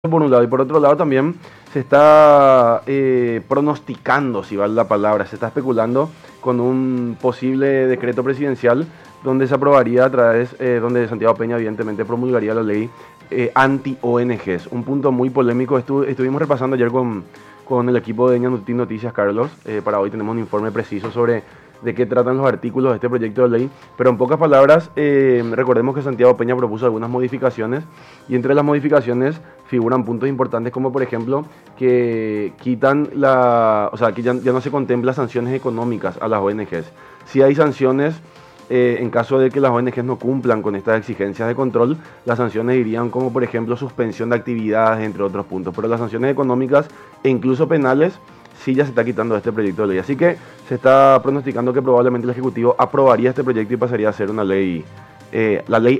Por un lado, y por otro lado también se está pronosticando, si vale la palabra, se está especulando con un posible decreto presidencial donde se aprobaría a través, donde Santiago Peña evidentemente promulgaría la ley anti-ONGs. Un punto muy polémico, estuvimos repasando ayer con el equipo de Ñanutín Noticias, Carlos. Para hoy tenemos un informe preciso sobre de qué tratan los artículos de este proyecto de ley, pero en pocas palabras, recordemos que Santiago Peña propuso algunas modificaciones y entre las modificaciones figuran puntos importantes como por ejemplo que quitan o sea, que ya no se contempla sanciones económicas a las ONGs. Si hay sanciones, en caso de que las ONGs no cumplan con estas exigencias de control, las sanciones irían como por ejemplo suspensión de actividades, entre otros puntos, pero las sanciones económicas e incluso penales sí ya se está quitando de este proyecto de ley. Así que se está pronosticando que probablemente el Ejecutivo aprobaría este proyecto y pasaría a ser una ley, la ley